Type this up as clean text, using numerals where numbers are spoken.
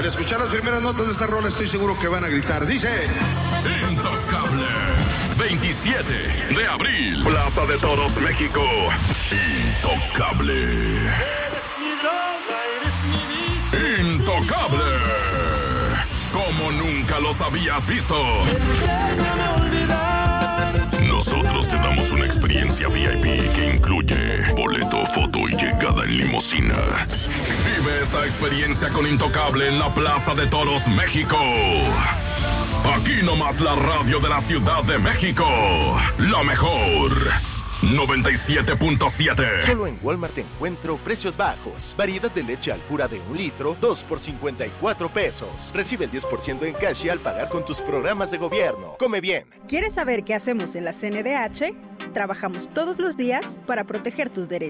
Al escuchar las primeras notas de esta rola estoy seguro que van a gritar. Dice... Intocable. 27 de abril. Plaza de Toros, México. Intocable. Eres mi droga, eres mi vicio. Intocable. Como nunca los habías visto. Déjame olvidar. Nosotros te damos una experiencia VIP que incluye boleto, foto y llegada en limusina. Vive esta experiencia con Intocable en la Plaza de Toros, México. Aquí nomás la radio de la Ciudad de México. La mejor. 97.7. Solo en Walmart encuentro precios bajos. Variedad de leche Alpura de 1 litro, 2 por 54 pesos. Recibe el 10% en cash al pagar con tus programas de gobierno. Come bien. ¿Quieres saber qué hacemos en la CNDH? Trabajamos todos los días para proteger tus derechos.